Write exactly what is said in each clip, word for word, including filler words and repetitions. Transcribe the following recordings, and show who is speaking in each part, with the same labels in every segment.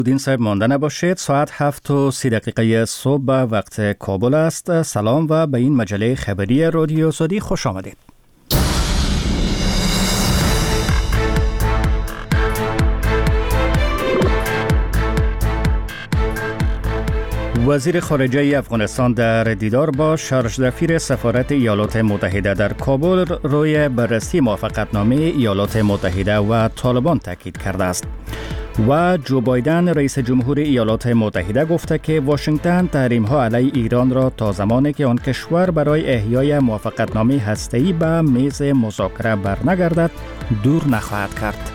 Speaker 1: دین صاحب مانده نباشید. ساعت هفت و سی دقیقه صبح به وقت کابل است. سلام و به این مجله خبری رادیو آزادی خوش آمدید. وزیر خارجه افغانستان در دیدار با شارژدفیر سفارت ایالات متحده در کابل روی بررسی موافقتنامه ایالات متحده و طالبان تاکید کرده است. و جو بایدن رئیس جمهور ایالات متحده گفته که واشنگتن تحریم‌ها علیه ایران را تا زمانی که آن کشور برای احیای موافقتنامه هسته‌ای به میز مذاکره برنگردد دور نخواهد کرد.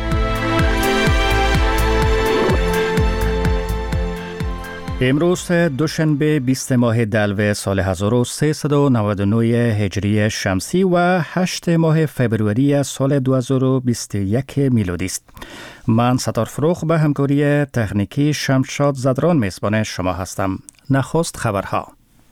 Speaker 1: امروز دوشنبه بیست ماه دلو سال هزار و سیصد و نود و نه هجری شمسی و هشت ماه فبروری سال دو هزار و بیست و یک میلادی است. من ستار فروخ به همکاری تکنیکی شمشاد زدران میزبان شما هستم. نخست خبرها.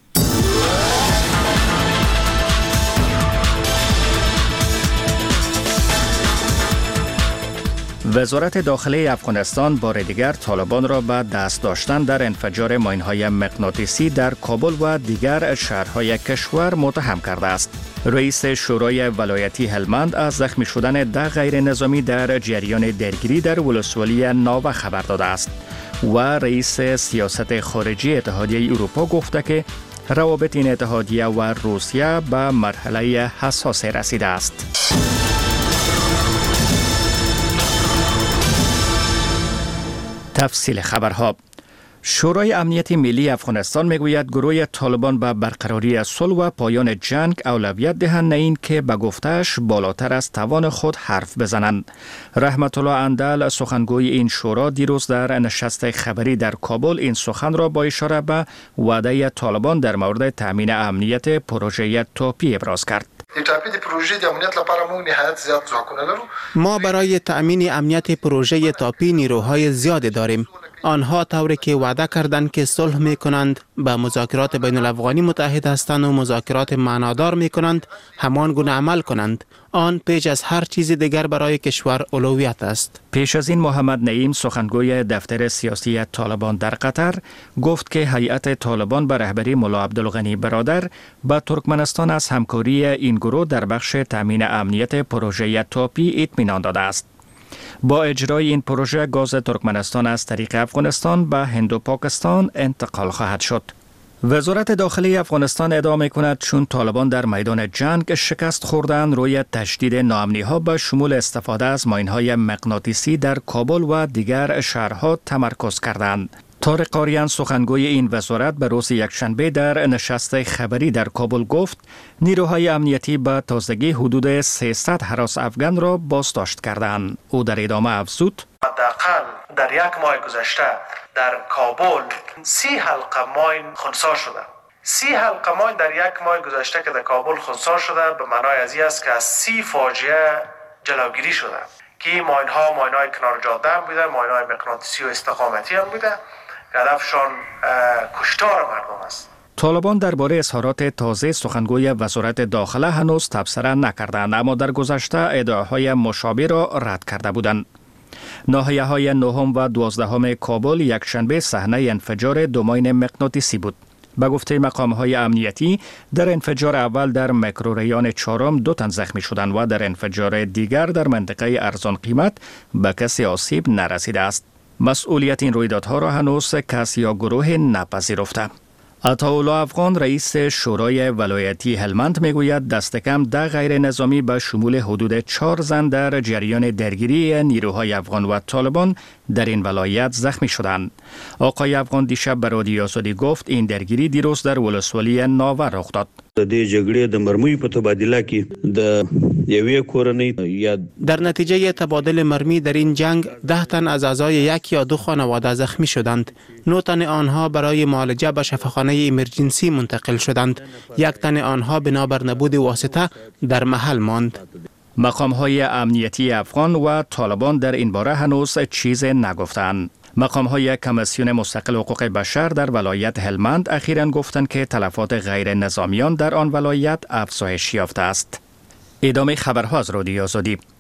Speaker 1: وزارت داخلی افغانستان بار دیگر طالبان را به دست داشتن در انفجار ماین‌های مغناطیسی در کابل و دیگر شهرهای کشور متهم کرده است. رئیس شورای ولایتی هلمند از زخمی شدن ده غیر نظامی در جریان درگیری در ولسوالی ناوه خبر داده است و رئیس سیاست خارجی اتحادیه اروپا گفته که روابط این اتحادیه و روسیه به مرحله حساسی رسیده است. تفصیل خبرها. شورای امنیت ملی افغانستان میگوید گروه طالبان به برقراری صلح و پایان جنگ اولویت دهند، نه این که به گفته‌اش بالاتر از توان خود حرف بزنند. رحمت الله اندل سخنگوی این شورا دیروز در نشست خبری در کابل این سخن را با اشاره به وعده طالبان در مورد تامین امنیت پروژه توپی ابراز کرد.
Speaker 2: ما برای تأمین امنیت پروژه تاپی نیروهای زیاد داریم. آنها طوری که وعده کردند که صلح می کنند، به مذاکرات بین الافغانی متحد هستند و مذاکرات معنادار می کنند، همان گونه عمل کنند. آن پیش از هر چیز دیگر برای کشور اولویت است.
Speaker 1: پیش از این محمد نعیم سخنگوی دفتر سیاسی طالبان در قطر گفت که هیئت طالبان به رهبری ملا عبدالغنی برادر به ترکمنستان از همکاری این گروه در بخش تامین امنیت پروژه توپی اطمینان داده است. با اجرای این پروژه گاز ترکمنستان از طریق افغانستان به هند و پاکستان انتقال خواهد شد. وزارت داخلی افغانستان ادعا می‌کند چون طالبان در میدان جنگ شکست خوردند روی تشدید ناامنی‌ها به شمول استفاده از ماین‌های مغناطیسی در کابل و دیگر شهرها تمرکز کردند. طارق قاریان سخنگوی این وزارت به روز یکشنبه در نشست خبری در کابل گفت نیروهای امنیتی به تازگی حدود سیصد هراس افغان را بازداشت کردند. او در ادامه افزود:
Speaker 3: حداقل در یک ماه گذشته در کابل سی حلقه ماین خنثی شده. سی حلقه ماین در یک ماه گذشته که در کابل خنثی شده به معنای از این است که از سی فاجعه جلوگیری شده که این ماین ها ماین های کنار جاده هم بوده، ماین های مغناطیسی و استقامتی هم بوده. هدفشان کشتار مردم است.
Speaker 1: طالبان درباره اظهارات تازه سخنگوی وزارت داخله هنوز تبصره نکردند، اما در گذشته ادعاهای مشابه را رد کرده بودند. ناحیه‌های نهم و دوازدهم کابل یکشنبه صحنه انفجار دو ماین مغناطیسی بود. به گفته مقام‌های امنیتی در انفجار اول در میکروریان چهارم دو تن زخمی شدند و در انفجار دیگر در منطقه ارزان قیمت به کسی آسیب نرسیده است. مسئولیت این رویدادها را هنوز کس یا گروه نپذیرفته. عطاالله افغان رئیس شورای ولایتی هلمند میگوید دست کم ده غیر نظامی به شمول حدود چهار زن در جریان درگیری نیروهای افغان و طالبان در این ولایت زخمی شدند. آقای افغان دیشب به رادیو آزادی گفت این درگیری دیروز در ولسوالی ناوه رخ داد.
Speaker 2: در نتیجه تبادل مرمی در این جنگ ده تن از اعضای یک یا دو خانواده زخمی شدند. نه تن آنها برای معالجه به شفاخانه ایمرجنسی منتقل شدند. یک تن آنها بنابر نبود واسطه در محل ماند.
Speaker 1: مقام‌های امنیتی افغان و طالبان در این باره هنوز چیز نگفتند. مقام‌های کمیسیون مستقل حقوق بشر در ولایت هلمند اخیراً گفتند که تلفات غیر نظامیان در آن ولایت افزایش یافته است. ادامه خبرها از رادیو آزادی.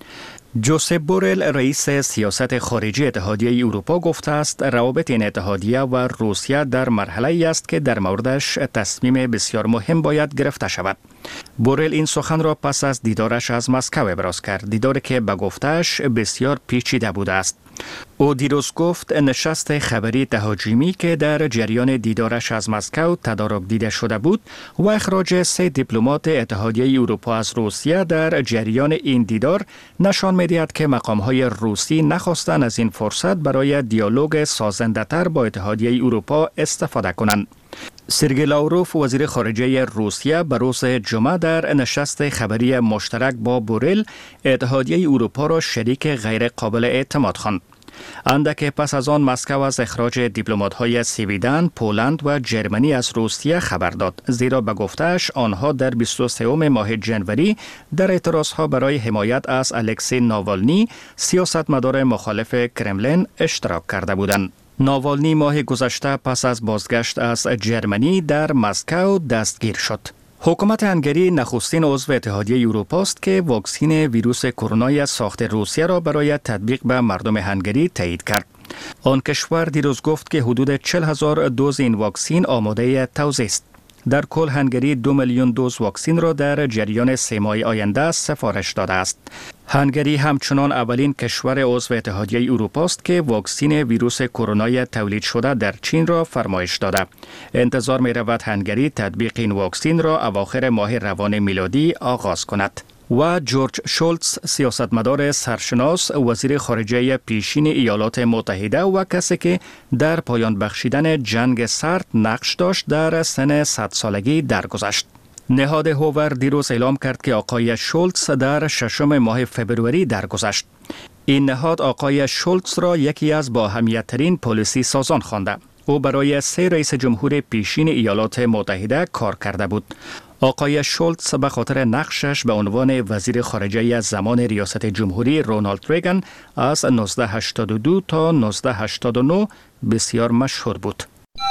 Speaker 1: جوزپ بورل رئیس سیاست خارجی اتحادیه اروپا گفته است روابط این اتحادیه و روسیه در مرحله است که در موردش تصمیم بسیار مهم باید گرفته شود. بورل این سخن را پس از دیدارش از مسکو ابراز کرد، دیداری که به گفته‌اش بسیار پیچیده بوده است. او دیروز گفت نشست خبری تهاجمی که در جریان دیدارش از مسکو تدارک دیده شده بود و اخراج سه دیپلمات اتحادیه اروپا از روسیه در جریان این دیدار نشان می‌دهد که مقام‌های روسی نخواستند از این فرصت برای دیالوگ سازنده‌تر با اتحادیه اروپا استفاده کنند. سرگئی لاوروف وزیر خارجه روسیه به روز جمعه در نشست خبری مشترک با بورل اتحادیه اروپا را شریک غیر قابل اعتماد خواند. اندک پس از آن مسکو از اخراج دیپلمات‌های سویدن، پولند و جرمنی از روسیه خبر داد، زیرا به گفته‌اش آنها در بیست و سوم ماه جنوری در اعتراضها برای حمایت از الکسی ناوالنی، سیاستمدار مخالف کرملین، اشتراک کرده بودند. ناوالنی ماه گذشته پس از بازگشت از جرمنی در مسکو دستگیر شد. حکومت هنگری نخستین عضو اتحادیه اروپا است که واکسن ویروس کرونا ساخت روسیه را برای تطبیق به مردم هنگری تایید کرد. آن کشور دیروز گفت که حدود چهل هزار دوز این واکسن آماده توزیع است. در کل هنگری دو میلیون دوز واکسن را در جریان سه ماه آینده سفارش داده است. هنگری همچنان اولین کشور عضو اتحادیه اروپا است که واکسن ویروس کرونا تولید شده در چین را فرمایش داده. انتظار می رود هنگری تطبیق این واکسن را اواخر ماه روان میلادی آغاز کند. و جورج شولتز سیاستمدار سرشناس وزیر خارجه پیشین ایالات متحده و کسی که در پایان بخشیدن جنگ سرد نقش داشت در سن صد سالگی درگذشت. نهاد هوور دیروز اعلام کرد که آقای شولتز در ششم ماه فبروری درگذشت. این نهاد آقای شولتز را یکی از با اهمیت‌ترین پلیسی سازان خوانده. او برای سه رئیس جمهور پیشین ایالات متحده کار کرده بود. آقای شولتز به خاطر نقشش به عنوان وزیر خارجه از زمان ریاست جمهوری رونالد ریگان از نوزده هشتاد و دو تا نوزده هشتاد و نه بسیار مشهور بود.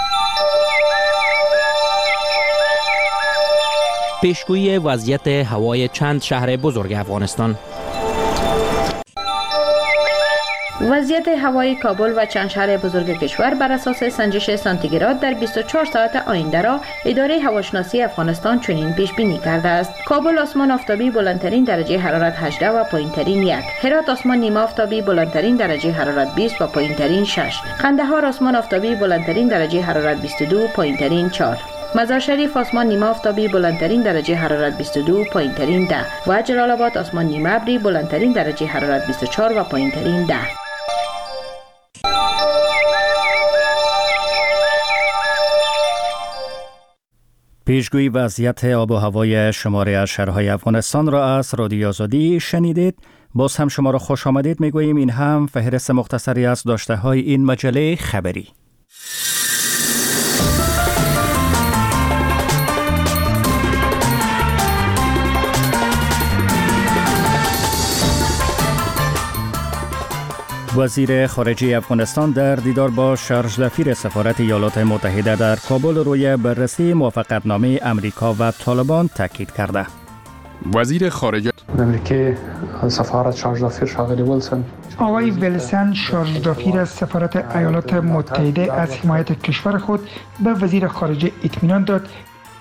Speaker 4: پیشگویی وضعیت هوای چند شهر بزرگ افغانستان.
Speaker 5: وضعیت هوای کابل و چند شهر بزرگ کشور بر اساس سنجش سانتیگراد در بیست و چهار ساعت آینده را اداره هواشناسی افغانستان چنین پیش بینی کرده است: کابل آسمان آفتابی بلندترین درجه حرارت هجده و پایینترین یک، هرات آسمان نیمه آفتابی بلندترین درجه حرارت بیست و پایینترین شش، قندهار آسمان آفتابی بلندترین درجه حرارت بیست و دو پایینترین چهار، مزار شریف آسمان نیمه آفتابی بلندترین درجه حرارت بیست و دو پایینترین ده و جلال آباد آسمان نیمه ابری بلندترین درجه حرارت بیست و چهار و پایینترین ده.
Speaker 1: پیشگویی وضعیت آب و هوای شماره از شهرهای افغانستان را از رادیو آزادی شنیدید. باز هم شما را خوش آمدید میگوییم. این هم فهرست مختصری از داشته های این مجله خبری. وزیر خارجه افغانستان در دیدار با شارژ-دفیر سفارت ایالات متحده در کابل روی بررسی موافقتنامه امریکا و طالبان تاکید کرده.
Speaker 6: وزیر خارجه
Speaker 7: امریکا سفارت شارژ-دفیر شاغلی ویلسون
Speaker 8: آقای ویلسون شارژ-دفیر از سفارت ایالات متحده از حمایت کشور خود به وزیر خارجه اطمینان داد.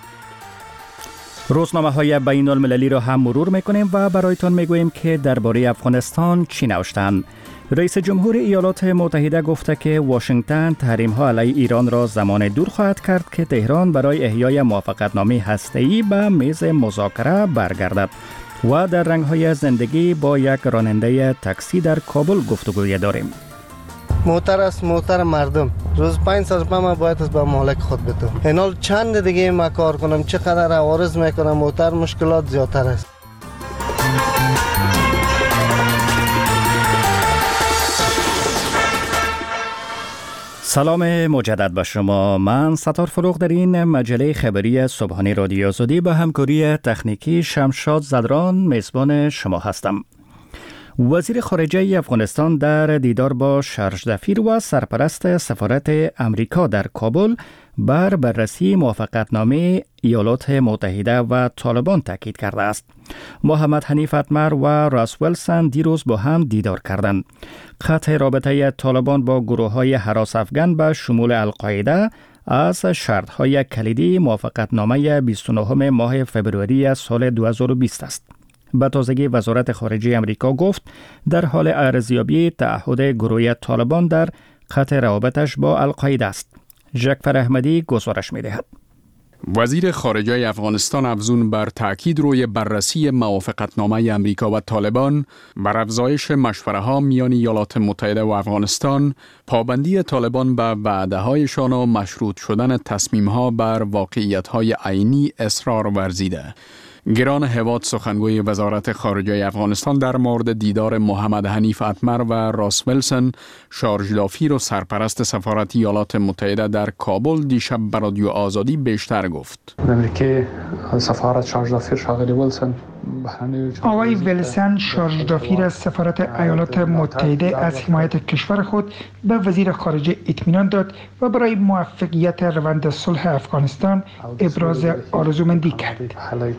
Speaker 1: روزنامه های بین المللی را هم مرور میکنیم و برایتان میگوییم که درباره افغانستان چی نوشتند. رئیس جمهور ایالات متحده گفته که واشنگتن تحریم ها علیه ایران را زمان دور خواهد کرد که تهران برای احیای موافقتنامه هسته‌ای به میز مذاکره برگردد. و در رنگ های زندگی با یک راننده تاکسی در کابل گفتگوی داریم.
Speaker 9: موتر است، موتر مردم. روز پنج ساعت ما باید از به مالک خود بدم. اینال چند دیگه ما کار کنم، چقدر عوارض میکنم، موتر مشکلات زیادتر است.
Speaker 1: سلام مجدد به شما. من ستار فروغ در این مجله خبری صبحانه رادیو آزادی با همکاری تکنیکی شمشاد زدران میزبان شما هستم. وزیر خارجه افغانستان در دیدار با شارژدفیر و سرپرست سفارت امریکا در کابل بر بررسی موافقتنامه ایالات متحده و طالبان تاکید کرده است. محمد حنیف اتمر و راس ویلسون دیروز با هم دیدار کردند. قطع رابطه طالبان با گروه‌های هراس افغان به شمول القاعده از شرط‌های کلیدی موافقتنامه بیست و نهم ماه فبروری سال دو هزار و بیست است. به تازگی وزارت خارجه امریکا گفت در حال ارزیابی تعهد گروه طالبان در قطع روابطش با القاعده است. جعفر احمدی گزارش می‌دهد.
Speaker 6: وزیر خارجه افغانستان افزون بر تأکید روی بررسی موافقتنامه امریکا و طالبان بر افزایش مشوره‌ها میان ایالات متحده و افغانستان، پابندی طالبان به وعده‌هایشان و مشروط شدن تصمیم‌ها بر واقعیت‌های عینی اصرار ورزیده. گران هواد سخنگوی وزارت خارجه افغانستان در مورد دیدار محمد حنیف اتمر و راس ویلسون، شارژدفیر و سرپرست سفارت ایالات متحده در کابل دیشب به رادیو آزادی بیشتر گفت.
Speaker 7: امریکا سفارت شارژدفیر شاغلی ویلسون
Speaker 8: آقای ویلسون شارژدفیر از سفارت ایالات متحده از حمایت کشور خود به وزیر خارجه اطمینان داد و برای موفقیت روند صلح افغانستان ابراز آرزومندی کرد.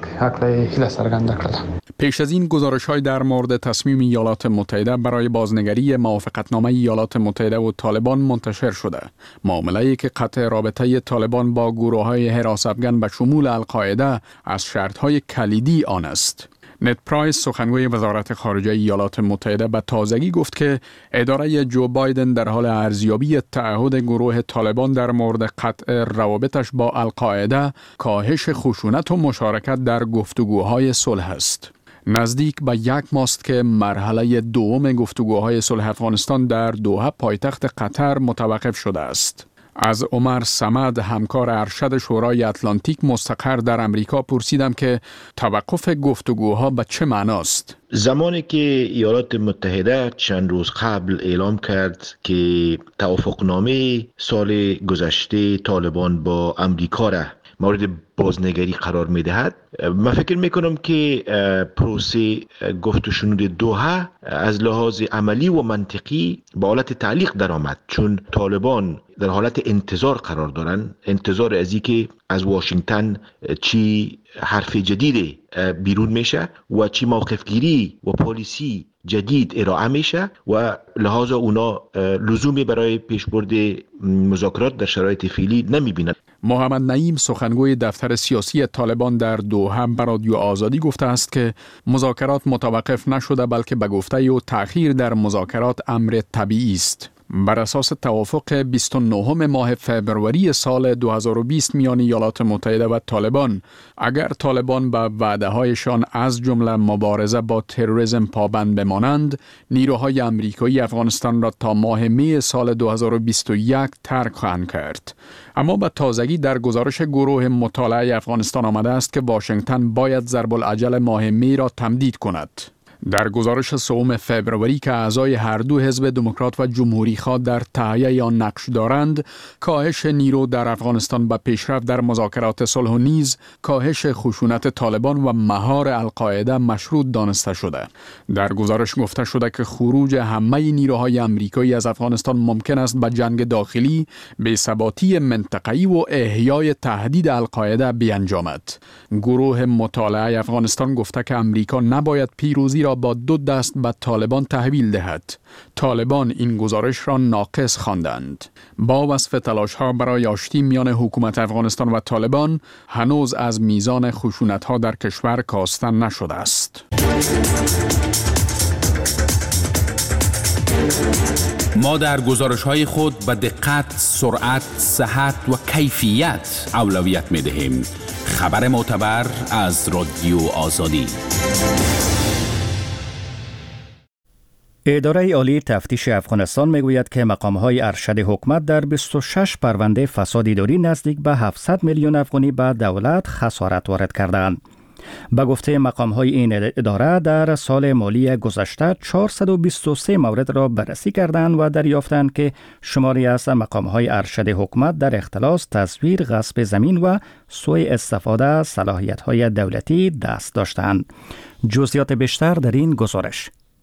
Speaker 6: پیش از این گزارش‌های در مورد تصمیم ایالات متحده برای بازنگری موافقتنامه ایالات متحده و طالبان منتشر شده. معامله‌ای که قطع رابطه طالبان با گروه‌های هراس افغان به شمول القاعده از شرط‌های کلیدی آن است. نت پرایس سخنگوی وزارت خارجه ایالات متحده به تازگی گفت که اداره جو بایدن در حال ارزیابی تعهد گروه طالبان در مورد قطع روابطش با القاعده، کاهش خشونت و مشارکت در گفتگوهای صلح است. نزدیک به یک ماست که مرحله دوم گفتگوهای صلح افغانستان در دوحه پایتخت قطر متوقف شده است. از عمر صمد، همکار ارشد شورای اتلانتیک مستقر در امریکا، پرسیدم که توقف گفتگوها به چه معناست؟
Speaker 10: زمانی که ایالات متحده چند روز قبل اعلام کرد که توافقنامه سال گذشته طالبان با امریکا را مورد بازنگری قرار می دهد، من فکر می کنم که پروسه گفت و شنود دوحه از لحاظ عملی و منطقی به حالت تعلیق در آمد، چون طالبان در حالت انتظار قرار دارند، انتظار از این که از واشنگتن چی حرف جدید بیرون میشه و چی موقف گیری و پالیسی جدید ارائه میشه و لحاظ اونا لزومی برای پیشبرد مذاکرات در شرایط فعلی نمیبینند.
Speaker 6: محمد نعیم سخنگوی دفتر سیاسی طالبان در دوحه به رادیو آزادی گفته است که مذاکرات متوقف نشده، بلکه به گفته او تأخیر در مذاکرات امر طبیعی است. بر اساس توافق بیست و نهم ماه فبروری سال دو هزار و بیست میان ایالات متحده و طالبان، اگر طالبان به وعده‌هایشان از جمله مبارزه با تروریسم پابند بمانند، نیروهای آمریکایی افغانستان را تا ماه می سال دو هزار و بیست و یک ترک خواهند کرد. اما به تازگی در گزارش گروه مطالعه افغانستان آمده است که واشنگتن باید ضرب العجل ماه می را تمدید کند. در گزارش سوم فبروری که اعضای هر دو حزب دموکرات و جمهوری خواه در تهیه آن نقش دارند، کاهش نیرو در افغانستان به پیشرفت در مذاکرات صلح و نیز کاهش خشونت طالبان و مهار القاعده مشروط دانسته شده. در گزارش گفته شده که خروج همه نیروهای آمریکایی از افغانستان ممکن است به جنگ داخلی، بی‌ثباتی منطقه‌ای و احیای تهدید القاعده بیانجامد. گروه مطالعه افغانستان گفته که آمریکا نباید پیروزی را با دو دست به طالبان تحویل دهد. طالبان این گزارش را ناقص خواندند. با وصف تلاش‌ها برای آشتی میان حکومت افغانستان و طالبان، هنوز از میزان خشونت‌ها در کشور کاسته نشده است.
Speaker 11: ما در گزارش‌های خود به دقت، سرعت، صحت و کیفیت اولویت می‌دهیم. خبر معتبر از رادیو آزادی.
Speaker 1: اداره عالی تفتیش افغانستان میگوید که مقام‌های ارشد حکومت در بیست و شش پرونده فساد اداری نزدیک به هفتصد میلیون افغانی به دولت خسارت وارد کردند. به گفته مقام‌های این اداره در سال مالی گذشته چهارصد و بیست و سه مورد را بررسی کردند و دریافتند که شماری از مقام‌های ارشد حکومت در اختلاس، تزویر، غصب زمین و سوء استفاده از صلاحیت‌های دولتی دست داشتند. جزئیات بیشتر در این گزارش.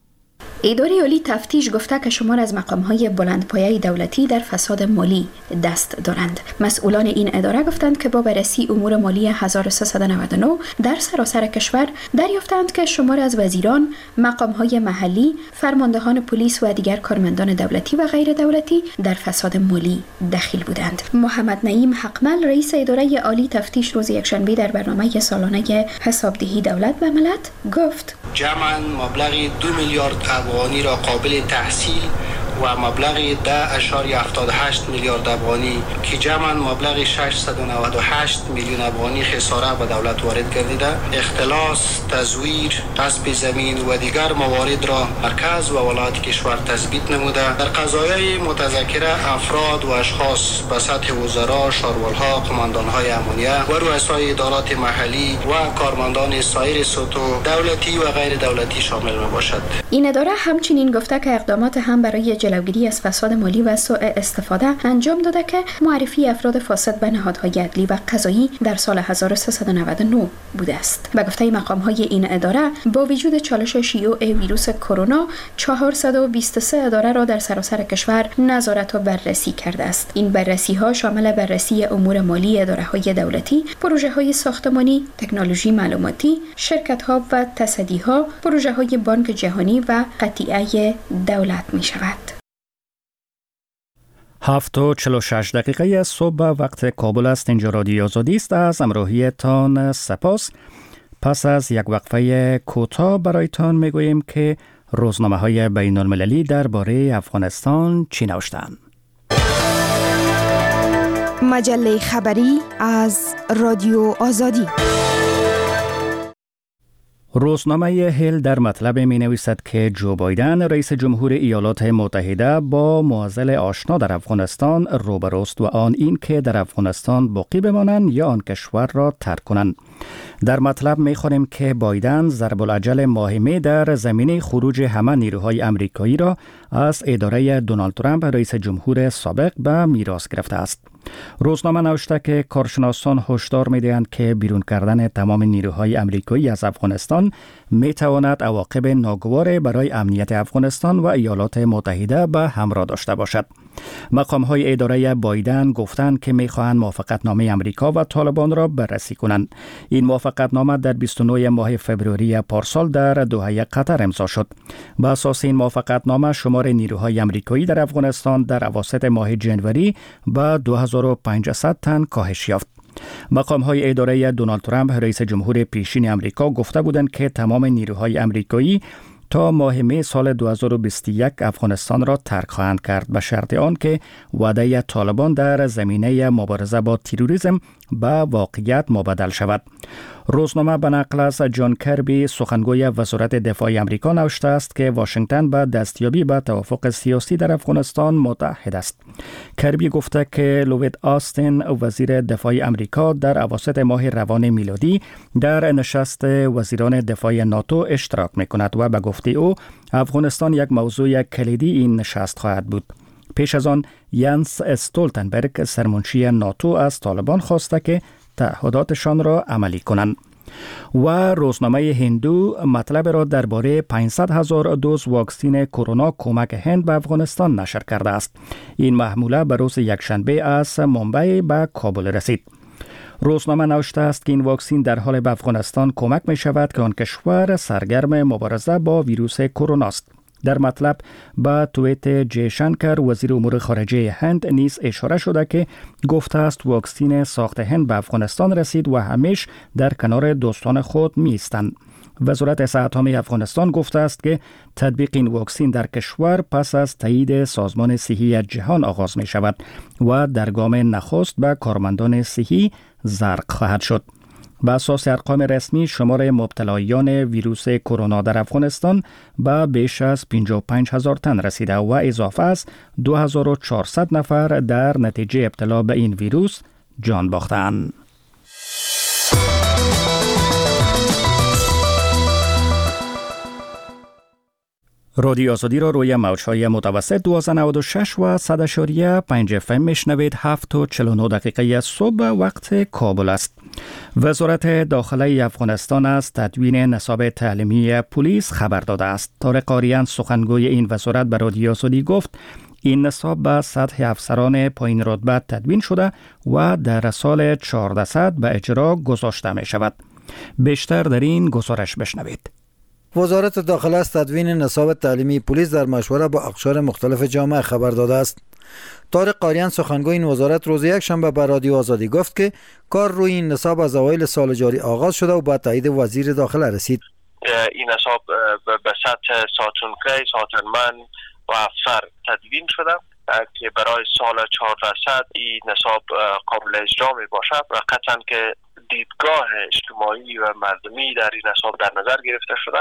Speaker 12: اداره عالی تفتیش گفته که شمار از مقام‌های بلندپایه دولتی در فساد مالی دست دارند. مسئولان این اداره گفتند که با بررسی امور مالی هزار و سیصد و نود و نه در سراسر کشور دریافتند که شمار از وزیران، مقام‌های محلی، فرماندهان پلیس و دیگر کارمندان دولتی و غیر دولتی در فساد مالی دخیل بودند. محمد نعیم حقمل رئیس اداره عالی تفتیش روز یکشنبه در برنامه سالانه حسابدهی دولت به ملت گفت:
Speaker 13: جمعاً مبلغ دو میلیارد افغانی را قابل تحصیل و مبلغ ده اشاری هفتاد و هشت میلیارد افغانی که جمعاً مبلغ ششصد و نود و هشت میلیون افغانی خساره به دولت وارد گردیده، اختلاس، تزویر، غصب زمین و دیگر موارد را مرکز و ولایت کشور تثبیت نموده در قضایای متذکره افراد و اشخاص به سطح وزرا، شارولها، قماندانهای امنیه و رؤسای ادارات محلی و کارمندان سایر سطوح دولتی و غیر دولتی شامل می باشد.
Speaker 12: این اداره همچنین گفته که اقدامات هم برای جلوگیری از فساد مالی و سوء استفاده انجام داده که معرفی افراد فاسد به نهادهای عدلی و قضایی در سال هزار و سیصد و نود و نه بوده است. به گفته مقام‌های این اداره، با وجود چالش شیوع ویروس کرونا، چهارصد و بیست و سه اداره را در سراسر کشور نظارت و بررسی کرده است. این بررسی‌ها شامل بررسی امور مالی اداره‌های دولتی، پروژه‌های ساختمانی، تکنولوژی معلوماتی، شرکت‌ها و تصدی‌ها، پروژه‌های بانک جهانی و قطیعه دولت می‌شود.
Speaker 1: هفت و چهل و شش دقیقه صبح وقت کابل است. اینجا رادیو آزادی است. از همراهیتان سپاس. پس از یک وقفه کوتاه برایتان میگوییم که روزنامه های بین المللی درباره افغانستان چی نوشتند.
Speaker 14: مجله خبری از رادیو آزادی.
Speaker 1: روزنامه هیل در مطلب می نویسد که جو بایدن رئیس جمهور ایالات متحده با معضل آشنا در افغانستان روبروست و آن این که در افغانستان باقی بمانند یا آن کشور را ترک کنند. در مطلب می خوانیم که بایدن ضرب العجل ماه می در زمینه خروج همه نیروهای امریکایی را از اداره دونالد ترامپ رئیس جمهور سابق به میراث گرفته است. روزنامه نوشته که کارشناسان هشدار می‌دهند که بیرون کردن تمام نیروهای امریکایی از افغانستان می‌تواند عواقب ناگوار برای امنیت افغانستان و ایالات متحده به همراه داشته باشد. مقام‌های اداره بایدن گفتند که می‌خواهند موافقتنامه امریکا و طالبان را بررسی کنند. این موافقتنامه در بیست و نه ماه فوریه پارسال در دوحه قطر امضا شد. بر اساس این موافقتنامه شمار نیروهای امریکایی در افغانستان در اواسط ماه جنوری به دو هزار و پانصد تن کاهش یافت. مقام‌های اداره دونالد ترامپ رئیس جمهور پیشین امریکا گفته بودند که تمام نیروهای امریکایی تا ماه می سال دو هزار و بیست و یک افغانستان را ترک خواهند کرد به شرط آنکه وعده طالبان در زمینه مبارزه با تروریسم به واقعیت مبدل شود. روزنامه به نقل از جان کربی سخنگوی وزارت دفاع امریکا نوشته است که واشنگتن به دستیابی به توافق سیاسی در افغانستان متحد است. کربی گفته که لوید آستین وزیر دفاع امریکا در اواسط ماه روان میلادی در نشست وزیران دفاع ناتو اشتراک می‌کند و به گفته او افغانستان یک موضوع کلیدی این نشست خواهد بود. پیش از آن ینس استولتنبرگ سرمنشی ناتو از طالبان خواسته که تعهداتشان را عملی کنند. و روزنامه هندو مطلب را درباره پانصد هزار دوز واکسن کرونا کمک هند به افغانستان نشر کرده است. این محموله به روز یکشنبه از ممبئی به کابل رسید. روزنامه نوشته است که این واکسن در حال به افغانستان کمک می شود که آن کشور سرگرم مبارزه با ویروس کرونا است. در مطلب با توییت جیشنکر وزیر امور خارجه هند نیز اشاره شده که گفته است واکسن ساخت هند به افغانستان رسید و همیشه در کنار دوستان خود می ایستند. وزارت صحت عامه افغانستان گفته است که تطبیق این واکسن در کشور پس از تایید سازمان صحی جهان آغاز می شود و در گام نخست به کارمندان صحی زرق خواهد شد. به اساس ارقام رسمی شمار مبتلایان ویروس کرونا در افغانستان به بیش از پنجاه و پنج هزار تن رسیده و اضافه از دو هزار و چهارصد نفر در نتیجه ابتلا به این ویروس جان باختند. رادیو آزادی را روی موج‌های متوسط دویست و نود و شش و صد اشاریه پنج اف ام میشنوید. هفت و چهل و نه دقیقه صبح وقت کابل است. وزارت داخله افغانستان از تدوین نصاب تعلیمی پلیس خبر داده است. طارق آریان سخنگوی این وزارت به رادیو آزادی گفت این نصاب به سطح افسران پایین رتبه تدوین شده و در سال چهاردهصد به اجرا گذاشته می شود. بیشتر در این گزارش بشنوید.
Speaker 15: وزارت داخله از تدوین نصاب تعلیمی پلیس در مشوره با اقشار مختلف جامعه خبر داده است. طارق آریان سخنگوی این وزارت روز یک شنبه به رادیو آزادی گفت که کار روی این نصاب از اوایل سال جاری آغاز شده و با تایید وزیر داخله رسید.
Speaker 16: این نصاب به سطح ساتونکری، ساتنمن و افسر تدوین شده که برای سال چهاردهصد این نصاب قابل اجرا می باشد و قطعا که دیدگاه اجتماعی و مردمی در این نصاب در نظر گرفته شده،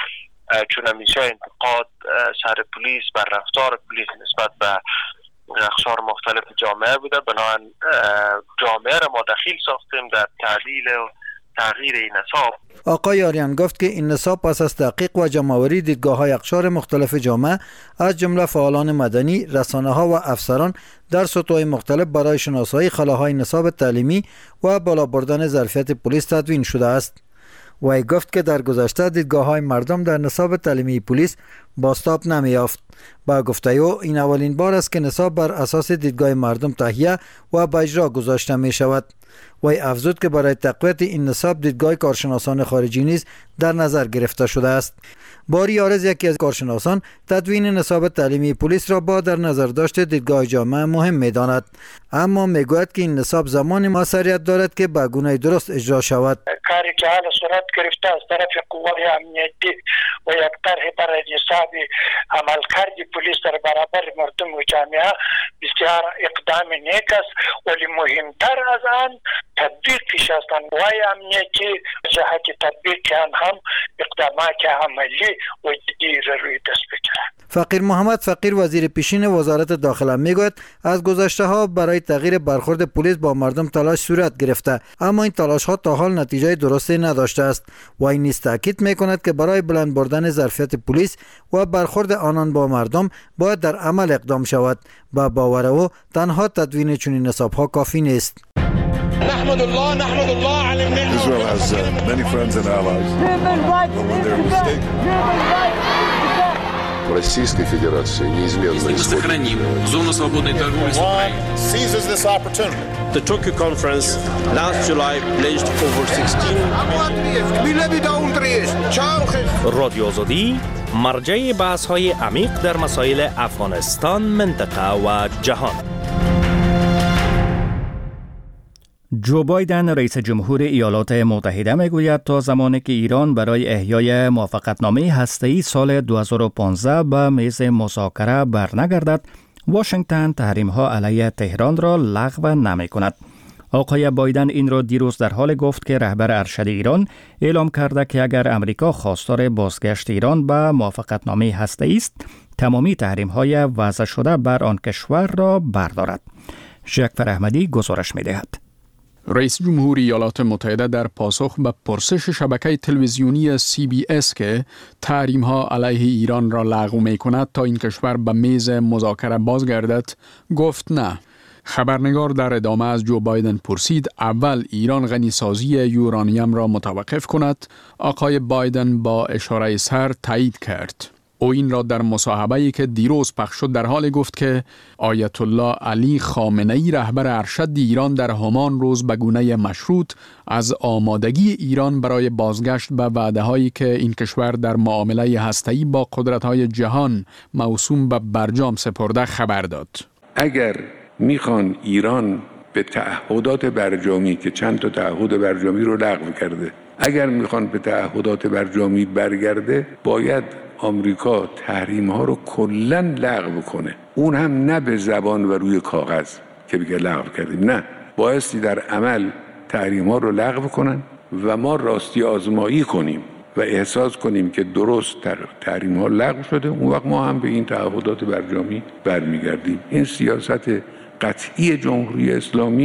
Speaker 16: چون همیشه انتقاد سر پلیس بر رفتار پلیس نسبت به اقشار مختلف جامعه بوده. بنابراین جامعه را ما دخیل ساختیم در تعدیل و تغییر این نصاب.
Speaker 15: آقای آریان گفت که این نصاب پس از تحقیق و جمع‌آوری دیدگاه‌های اقشار مختلف جامعه از جمله فعالان مدنی، رسانه‌ها و افسران در سطوح مختلف برای شناسایی خلاهای نصاب تعلیمی و بالا بردن ظرفیت پلیس تدوین شده است. وی گفت که در گذشته دیدگاه‌های مردم در نصاب تعلیمی پلیس بازتاب نمی‌یافت. با گفته او این اولین بار است که نصاب بر اساس دیدگاه مردم تهیه و به اجرا گذاشته می شود. وی افزود که برای تقویت این نصاب دیدگاه کارشناسان خارجی نیز در نظر گرفته شده است. باری عارض یکی از کارشناسان تدوین نصاب تعلیمی پلیس را با در نظر داشته دیدگاه جامعه مهم می داند، اما می گوید که این نصاب زمان موثریت دارد که به گونه درست اجرا شود.
Speaker 17: کاری که حال صورت گرفته از طرف قوات امنیتی و یک طرح برای حساب عملکرد پلیس در برابر مردم و جامعه بسیار اقدام نیک است، ولی مهمتر از آن تطبیقش است. قوای امنیتی جهت تطبیق آن هم اقدامات عملی و جدی روی دست بگیرد.
Speaker 15: فقیر محمد فقیر وزیر پیشین وزارت داخله میگوید از گذشته ها برای تغییر برخورد پلیس با مردم تلاش صورت گرفته، اما این تلاش ها تا حال نتیجه درستی نداشته است و این نیز تاکید میکند که برای بلند بردن ظرفیت پلیس و برخورد آنان با مردم باید در عمل اقدام شود. با باور او تنها تدوین چنین نصاب ها کافی نیست.
Speaker 18: نحمد الله نحمد الله على النعمة. Israel has uh, many friends and allies. But when they're mistaken. В Российской Федерации неизменно
Speaker 19: сохраним зону свободной торговли с Украиной.
Speaker 18: Seizes this opportunity.
Speaker 20: The Tokyo conference last July pledged over sixteen.
Speaker 21: رادیو آزادی مرجع بحث‌های عمیق در مسائل افغانستان، منطقه و جهان.
Speaker 1: جو بایدن رئیس جمهور ایالات متحده میگوید تا زمانی که ایران برای احیای موافقتنامه هسته‌ای سال دو هزار و پانزده به میز مذاکره برنگردد، واشنگتن تحریم‌ها علیه تهران را لغو نمی‌کند. آقای بایدن این را دیروز در حال گفت که رهبر ارشد ایران اعلام کرده که اگر امریکا خواستار بازگشت ایران به موافقتنامه هسته‌ای است، تمامی تحریم‌های وضع شده بر آن کشور را بردارد. جعفر احمدی گزارش می‌دهد.
Speaker 6: رئیس جمهور ایالات متحده در پاسخ به پرسش شبکه تلویزیونی سی بی اس که تحریم‌ها علیه ایران را لغو می‌کند تا این کشور به میز مذاکره بازگردد، گفت نه. خبرنگار در ادامه از جو بایدن پرسید اول ایران غنیسازی یورانیم را متوقف کند. آقای بایدن با اشاره سر تایید کرد. او این را در مصاحبه‌ای که دیروز پخش شد در حال گفت که آیت الله علی خامنه‌ای رهبر ارشد ایران در همان روز به گونه مشروط از آمادگی ایران برای بازگشت به وعده‌هایی که این کشور در معامله هسته‌ای با قدرت‌های جهان موسوم به برجام سپرده خبر داد.
Speaker 22: اگر میخوان ایران به تعهدات برجامی که چند تا تعهد برجامی رو لغو کرده، اگر میخوان به تعهدات برجامی برگرده، باید آمریکا تحریم ها رو کلاً لغو کنه. اون هم نه به زبان و روی کاغذ که بگه لغو کردیم، نه، بایستی در عمل تحریم ها رو لغو کنن و ما راستی آزمایی کنیم و احساس کنیم که درست تحریم ها لغو شده. اون وقت ما هم به این تعهدات برجامی برمیگردیم. این سیاست قطعی جمهوری اسلامی است.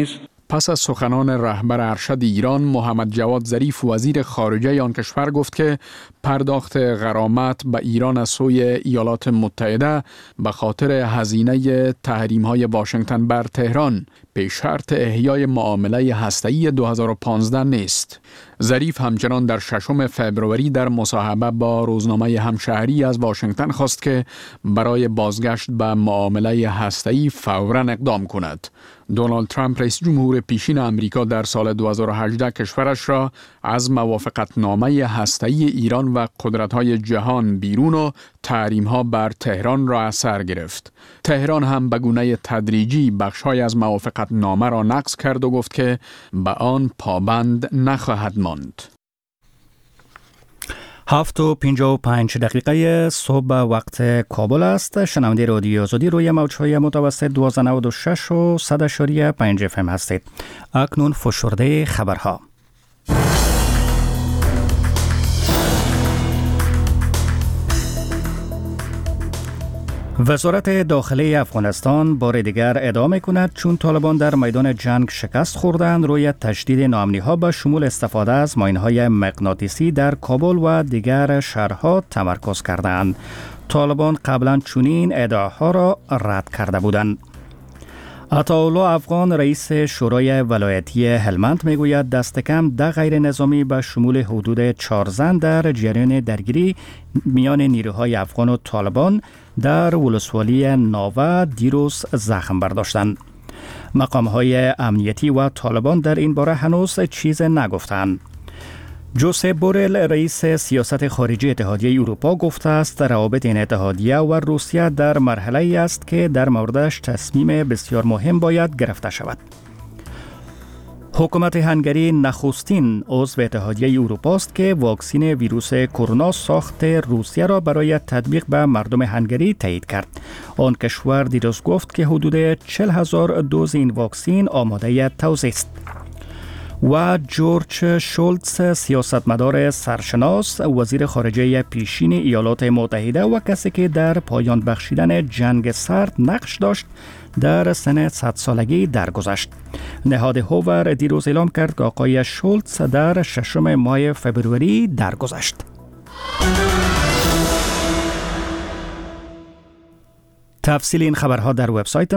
Speaker 6: پس از سخنان رهبر ارشد ایران محمد جواد ظریف وزیر خارجه آن کشور گفت که پرداخت غرامت به ایران از سوی ایالات متحده به خاطر هزینه تحریم‌های واشنگتن بر تهران به شرط احیای معامله هسته‌ای دو هزار و پانزده نیست. ظریف همچنان در ششم فوریه در مصاحبه با روزنامه همشهری از واشنگتن خواست که برای بازگشت به معامله هسته‌ای فوراً اقدام کند. دونالد ترامپ رئیس جمهور پیشین امریکا در سال دو هزار و هجده کشورش را از موافقتنامه هسته‌ای ایران و قدرت‌های جهان بیرون و تحریم‌ها بر تهران را از سر گرفت. تهران هم به گونه تدریجی بخش‌های از موافقتنامه را نقض کرد و گفت که به آن پابند نخواهد ماند.
Speaker 1: هفت و پنجاه و پنج دقیقه صبح وقت کابل است. شنونده رادیو آزادی روی موج‌های متوسط دویست و نود و شش و صد و پنج اف ام هستید. اکنون فشرده خبرها. وزارت داخلی افغانستان بار دیگر ادامه کند چون طالبان در میدان جنگ شکست خوردند روی تشدید ناامنی‌ها به شمول استفاده از ماین‌های مغناطیسی در کابل و دیگر شهرها تمرکز کردند. طالبان قبلا چنین ادعاها را رد کرده بودند. عطاالله افغان رئیس شورای ولایتی هلمند میگوید دست کم ده غیر نظامی به شمول حدود چهار زن در جریان درگیری میان نیروهای افغان و طالبان در ولسوالی ناوه دیروز زخم برداشتند. مقام‌های امنیتی و طالبان در این باره هنوز چیز نگفتند. جوزپ بورل رئیس سیاست خارجی اتحادیه اروپا گفته است روابط این اتحادیه و روسیه در مرحله‌ای است که در موردش تصمیم بسیار مهم باید گرفته شود. حکومت هنگری نخستین عضو اتحادیه اروپا است که واکسن ویروس کرونا ساخت روسیه را برای تطبیق به مردم هنگری تایید کرد. آن کشور دیروز گفت که حدود چهل هزار دوز این واکسن آماده توزیع است. و جورج شولتز سیاستمدار سرشناس وزیر خارجه پیشین ایالات متحده و کسی که در پایان بخشیدن جنگ سرد نقش داشت در سن صد سالگی درگذشت. نهاد هوور دیروز اعلام کرد که آقای شولتز در ششم ماه فوریه درگذشت. تفصیل این خبرها در وبسایت